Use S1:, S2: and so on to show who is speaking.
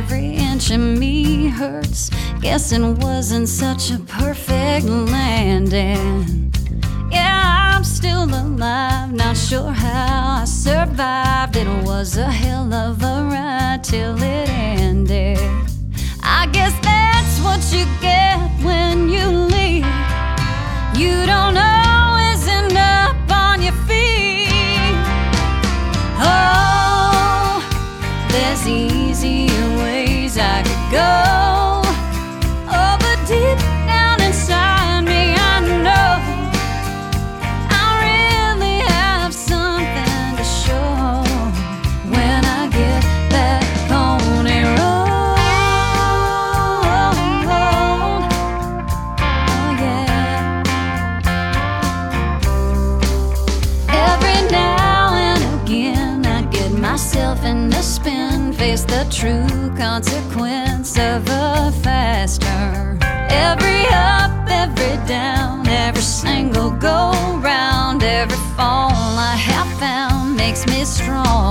S1: every inch of me hurts. Guessing wasn't such a perfect landing. Yeah, I'm still alive, not sure how I survived. It was a hell of a ride till it ended. I guess that's what you get when you leave. You don't always end up on your feet. Oh, there's easier ways I could go. Oh, but deep down inside me I know I really have something to show when I get back on a road. Oh yeah. Every now and again I get myself in a spin, face the true consequence of a fast turn. Every up, every down, every single go round, every fall I have found makes me strong.